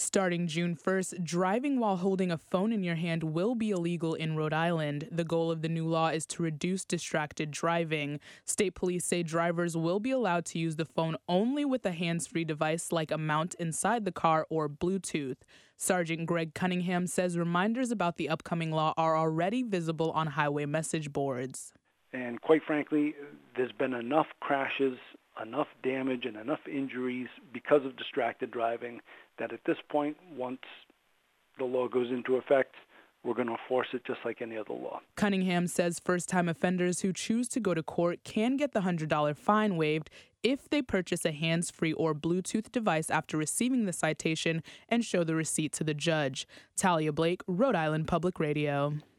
Starting June 1st, driving while holding a phone in your hand will be illegal in Rhode Island. The goal of the new law is to reduce distracted driving. State police say drivers will be allowed to use the phone only with a hands-free device like a mount inside the car or Bluetooth. Sergeant Greg Cunningham says reminders about the upcoming law are already visible on highway message boards. And quite frankly, there's been enough crashes, enough damage, and enough injuries because of distracted driving that at this point, once the law goes into effect, we're going to enforce it just like any other law. Cunningham says first-time offenders who choose to go to court can get the $100 fine waived if they purchase a hands-free or Bluetooth device after receiving the citation and show the receipt to the judge. Talia Blake, Rhode Island Public Radio.